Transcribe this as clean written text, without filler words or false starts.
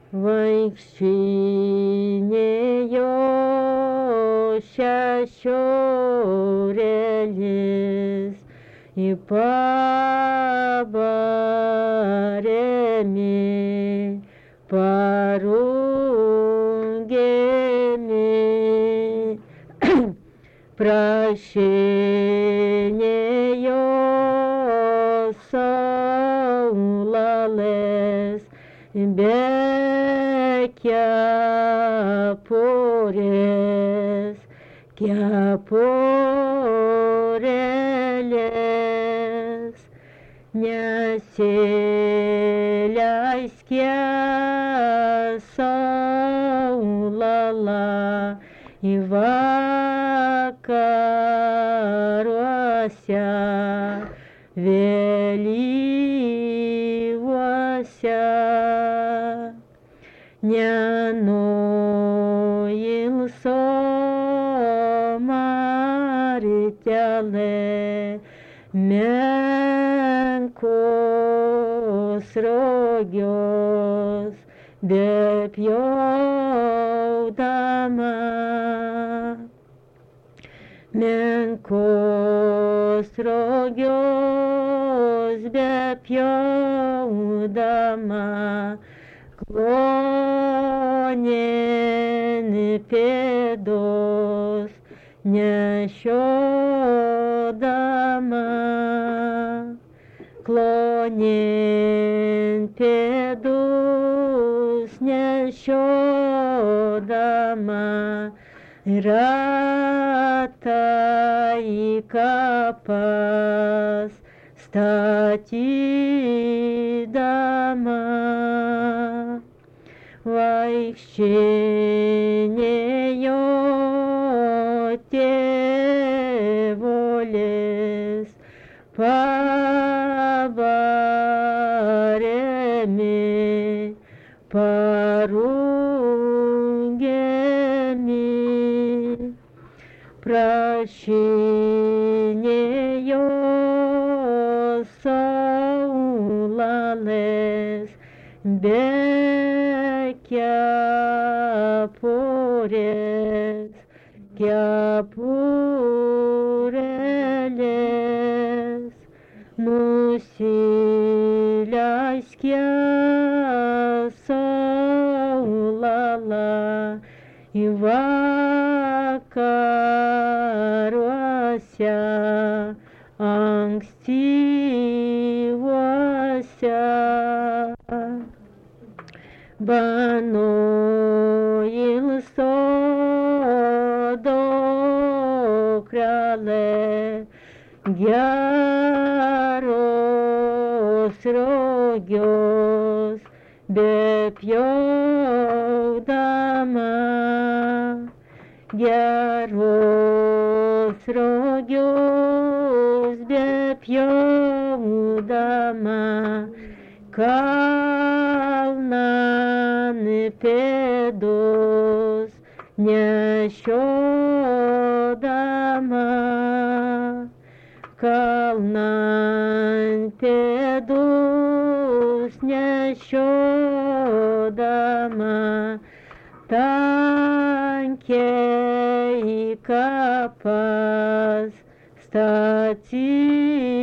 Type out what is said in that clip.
Vaikštinėjo šešiorelis į pabarėmi, parungėmi, prašinėjo saulalės, be kepurės, kepurėlės, nesileisk saulala į vakaruose, vėlyvuose. Nenuilso martelė, menkos rogios, bepjaudama. Menkos rogios, bepjaudama, klonėn pėdos nešiodama, klonėn pėdos nešiodama, ratą į kapas statydama. Vaikštinėjo tėvolis pabarėmi, parungėmi, prašinėjo saulalės, be kepurės, kepurėlės, nusileisk saulala į vakaruose, ankstyvuose. Banuilso dukrelė, geros rogios, bepjaudama, geros rogios, bepjaudama, kalnan pėdos nešiodama, kalnan pėdos nešiodama, tankiai kapas statydama.